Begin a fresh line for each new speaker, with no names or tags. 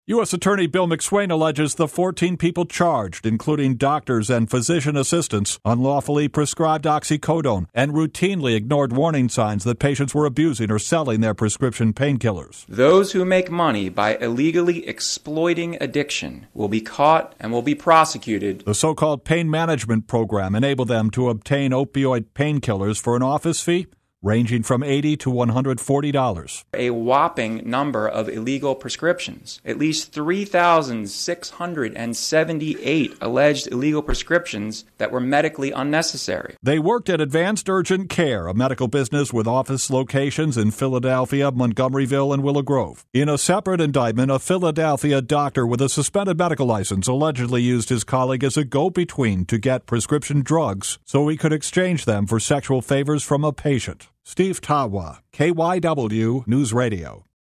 U.S. Attorney Bill McSwain alleges the 14 people charged, including doctors and physician assistants, unlawfully prescribed oxycodone and routinely ignored warning signs that patients were abusing or selling their prescription painkillers.
Those who make money by illegally exploiting addiction will be caught and will be prosecuted.
The so-called pain management program enabled them to obtain opioid painkillers for an office fee ranging from $80 to $140.
A whopping number of illegal prescriptions. At least 3,678 alleged illegal prescriptions that were medically unnecessary.
They worked at Advanced Urgent Care, a medical business with office locations in Philadelphia, Montgomeryville, and Willow Grove. In a separate indictment, a Philadelphia doctor with a suspended medical license allegedly used his colleague as a go-between to get prescription drugs so he could exchange them for sexual favors from a patient. Steve Tawa, KYW News Radio.